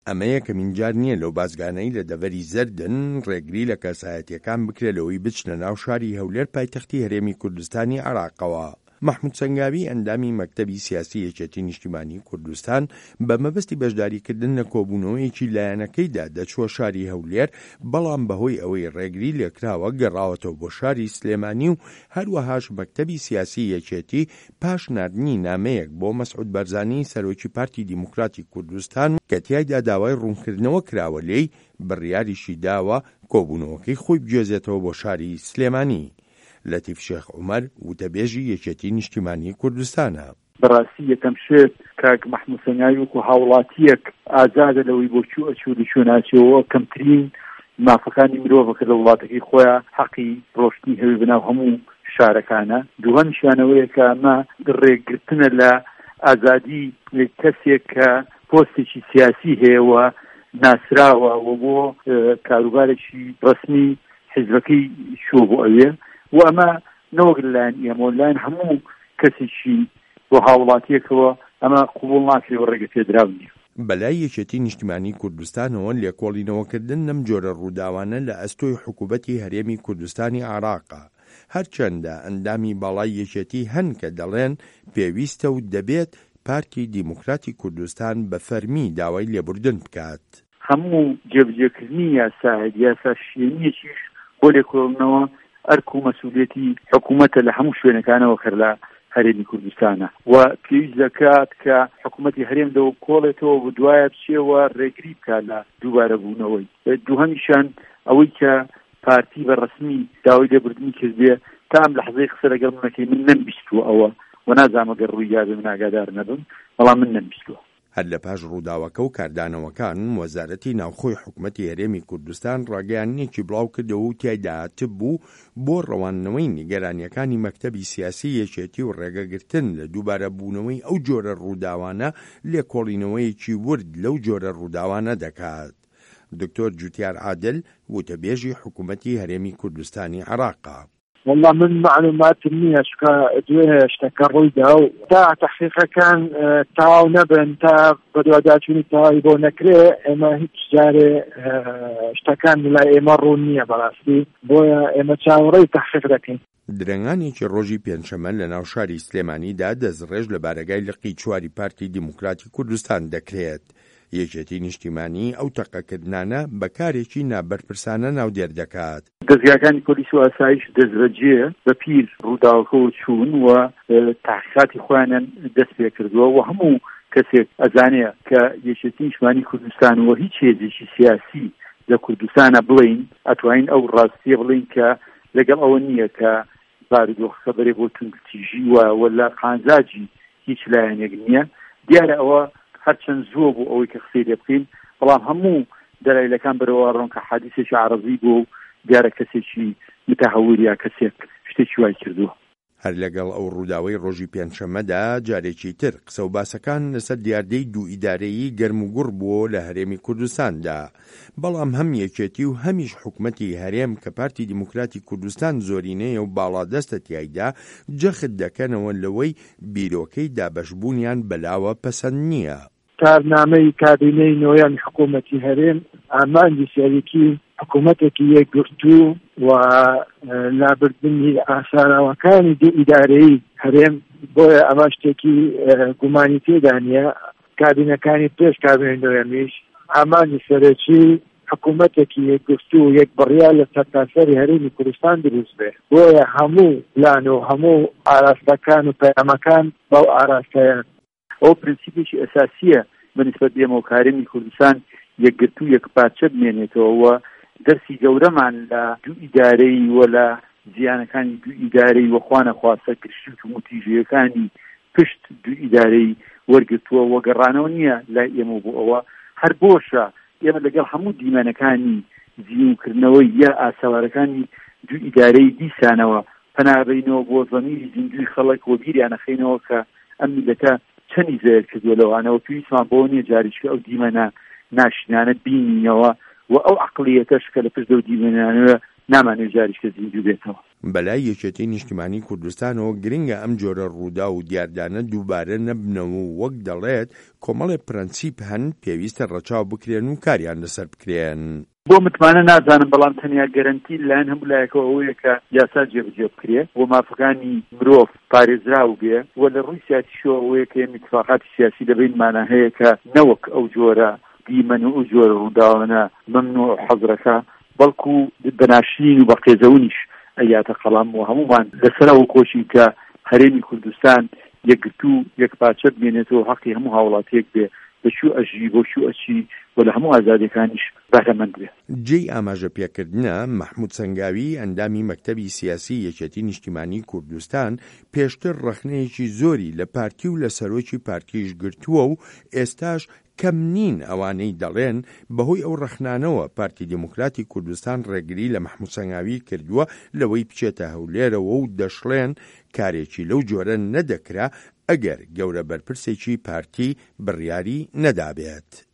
ئەمە یەکەمین جار نییە لەو بازگانەی لە دەڤەری زەردن ڕێگری لە کەسایەتیەکان بکرێتەوەی بچنە ناو شاری هەولێر پایتەختی هەرێمی کوردستانی عێراقەوە. محمود سەنگاوی ئەندامی مەکتەبی سیاسی یەکێتی نیشتیمانی کوردستان بە مەبەستی بەشداریکردن لە کۆبوونەوەیەکی لایەنەکەیدا دەچووە شاری هەولێر، بەڵام بەهۆی ئەوەی ڕێگری لێکراوە گەڕاوەتەوە بۆ شاری سلێمانی و هەروەهاش مەکتەبی سیاسی یەکێتی پاش ناردنی نامەیەک بۆ مەسعود بەرزانی سەرۆکی پارتی دیموکراتی کوردستان کە تیایدا داوای ڕوونکردنەوە کراوە لێی بڕیاریشی داوە کۆبوونەوەکەی خۆی بگوێزێتەوە بۆ شاری سلێمانی. لەتیف شێخ عومەر وتەبێژی یەکێتی نیشتیمانی کوردستانە. بەڕاستی یەکەم شێت کاک محمود سەنگاوی وەکو هاوڵاتیەک ئازادە لەوەی بۆ چوو ناچێەوە کەمترین مافەکانی مرۆڤەکە لە وڵاتەکەی خۆیان حەقی ڕۆشتنی هەوی بەناو هەموو شارەکانە. دووهەمیشیانەوەیە کە ئەمە ڕێگرتنە لە ئازادی کەسێک کە پۆستێکی سیاسی هەیەوە ناسراوە و بۆ کاروبارێکی ڕسمی حیزبەکەی شۆ بۆ ئەوێ و ئەمە نەوەک لەلایەن ئێمە لەلایەن هەموو کەسێکی بۆ هاوڵاتیەکەوە ئەمە قبوڵ ناکرێەوە ڕێگە پێدراو نیە. بەلای یەکێتی نیشتیمانی کوردستانەوە لێکۆڵینەوەکردن لەم جۆرە ڕووداوانە لە ئەستۆی حکوومەتی هەرێمی کوردستانی عێراقا، هەرچەندە ئەندامی باڵای یەکێتی هەن کە دەڵێن پێویستە و دەبێت پارتی دیموکراتی کوردستان بە فەرمی داوای لێبوردن بکات. هەموو جێبجێکردنی یاسا شوێنیەکیش بۆ لێکۆڵینەوە ئەرک و مەسئولیەتی حکوومەتە لە هەموو شوێنەکانەوە کە لە هەرێمی کوردستانە و پێویست دەکات کە حکوومەتی هەرێمدەوە کۆڵێتەوە بە دوایە بچێەوە ڕێگری بکات لە دووبارە بوونەوەی. دووهەمیشان ئەوەی کە پارتی بە ڕسمی داوای لێبوردنی کردێ تا ئەم لەحزەی قسە لەگەڵ منەکەی من نەمبیستووە ئەوە و نازانم ئەگەر ڕووی یادە من ئاگادار نەبم، بەڵام من نەمبیستووە. هەر لە پاش ڕووداوەکە و کاردانەوەکان وەزارەتی ناوخۆی حکوومەتی هەرێمی کوردستان ڕاگەیانیەکی بڵاو کردەوە و تیایدا هاتب بوو بۆ ڕەوانەوەی نیگەرانیەکانی مەکتەبی سیاسی یەکێتی و ڕێگەگرتن لە دووبارە بوونەوەی ئەو جۆرە ڕووداوانە لێکۆڵینەوەیەکی ورد لەو جۆرە ڕووداوانە دەکات. دکتۆر جوتیار عادل وتەبێژی حکوومەتی هەرێمی کوردستانی عێراقا. والله من معلوماتم نییە چکە دوێ شتەکە ڕوویدا و تا تەحقیقەکان تەواو نەبن تا بەدواداچوونی تەواوی بۆ نەکرێ ئێمە هیچ جارێ شتەکان لای ئێمە ڕوون نییە بەڕاستی، بۆیە ئێمە چاوەڕێی تەحقیق دەکەین. درەنگانێکی ڕۆژی پێنجشەممە لە ناو شاری سلێمانیدا دەستڕێژ لە بارەگای لقی چواری پارتی دیموکراتی کوردستان دەکرێت. یەکێتی نیشتیمانی ئەو تەقەکردانە بەکارێکی نابەرپرسانە ناودێر دەکات. دەستگاکانی پۆلیس و ئاسایش دەستبەجێ بە پیر ڕووداوەکەەوە چوون و تحقیقاتی خۆیانیان دەست پێ کردووە و هەموو کەسێک ئەزانەیە کە یەکێتی نیشتیمانی کوردستان و هیچ هێزێکی سیاسی لە کوردستانە بڵین ئەتوانین ئەو ڕاستیە بڵین کە لەگەڵ ئەوە نییە کە بارودۆخەکە بەرێ بۆ تونگتیژی وەلا قانزاجی هیچ لایەنێک نییە. دیارە ئەوە هەرچەند زۆر بوو ئەوەی کە قسەی لێ بکەین، بەڵام هەموو دەلایلەکان بەرەوە ڕۆن کە حادیثێکی عەرەضی بوو دیارە کەسێکی متەهەور یا کەسێک شتێکی وای کردووە. هەر لەگەڵ ئەو ڕووداوەی ڕۆژی پێنجشەممەدا جارێکی تر قسە و باسەکان لەسەر دیاردەی دوو ئیدارەیی گەرم و گوڕ بووە لە هەرێمی کوردستاندا، بەڵام هەم یەکێتی و هەمیش حکوومەتی هەرێم کە پارتی دیموکراتی کوردستان زۆرینەیە و باڵادەستە تیایدا جەخت دەکەنەوە لەوەی بیرۆکەی دابەشبوونیان بەلاوە پەسەند نییە. کارنامەی کابینەی نۆیان حکوومەتی هەرێم ئامانجی سەرەکی حکوومەتێکی یەکگرتوو و لابردنی ئاساراوەکانی دوو ئیدارەیی هەرێم، بۆیە ئەمە شتێکی گومانی تێدا نییە. کابینەکانی پێش کابینەی نۆیەمیش ئامانجی سەرەکی حکوومەتێکی یەکگرتوو و یەک بڕیا لە سەرتاسەری هەرێمی کوردستان دروست بێ، بۆیە هەموو پلان و هەموو ئاراستەکان و پەیامەکان بەو ئاراستەیان. ئەو پرینسیپێکی ئەساسیە بەنسبەت بێمە و هەرێمی کوردستان یەکگرتوو یەکپارچە بمێنێتەوە و دەرسی گەورەمان لە دوو ئیدارەی و لە زیانەکانی دوو ئیدارەی وەخوانە خواستە گرشت و موتیژەکانی پشت دوو ئیدارەی وەرگرتووە و گەڕانەوە نییە لای ئێمە بۆ ئەوە هەر بۆشە ئێمە لەگەڵ هەموو دیمەنەکانی زیینکردنەوەی یا ئاساوارەکانی دوو ئیدارەی دیسانەوە پەنابەینەوە بۆ زەمیری زیندوی خەڵک و بیریانەخەینەوە کە ئەم میلەتە چەندی زێر کردووە لەوانەوە پێویستمان بۆ نییە جاریشکە ئەو دیمەنە ناشنانە بینینەوە و ئەو عەقڵیەتەش کە لە پشت ئەو دیمەنانەوە نامانێت جاریشکە زیندوو بێتەوە. بەلای یەکێتی نیشتیمانی کوردستانەوە گرنگە ئەم جۆرە ڕوودا و دیاردانە دووبارە نەبنەوە و وەک دەڵێت کۆمەڵێ پرەنسیپ هەن پێویستە ڕەچاو بکرێن و کاریان لەسەر بکرێن. بۆ متمانە نازانم بەڵام تەنیا گەرنتی لایەن هەموو لایەکەوە ئەوەیە کە یاسا جێبەجێ بکرێ بۆ مافەکانی مرۆڤ پارێزراو بێ و لە ڕووی سیاسیشەوە ئەوەیە کە اتفاقاتی سیاسی لەبینمانە هەیە کە نەوەک ئەو جۆرە دیمەن و ئەو جۆرە ڕووداوانە مەمنوع حەزرەکە بەڵکو بەناشرین و بە قێزەونیش ئەیاتە قەڵام و هەمومان لەسەرەوە کۆشین کە هەرێمی کوردستان یەکگرتو یەکپارچە بمێنێتەوە حەقی هەموو هاوڵاتیەک بێ بەشو ئەژی بۆ شو ئەچی و لە هەموو ئازادیەکانیش بەهرەمەند بێ. جێی ئاماژە پێکردنە مەحموود سەنگاوی ئەندامی مەکتەبی سیاسی یەکێتی نیشتیمانی کوردستان پێشتر ڕەخنەیەکی زۆری لە پارتی و لە سەرۆکی پارتیش گرتووە و ئێستاش کەم نین ئەوانەی دەڵێن بەهۆی ئەو ڕەخنانەوە پارتی دموکراتی کوردستان ڕێگری لە مەحموود سەنگاوی کردووە لەوەی بچێتە هەولێرەوە و دەشڵێن کارێکی لەو جۆرە نەدەکرا ئەگەر گەورە بەرپرسێکی پارتی بڕیاری نەدابێت.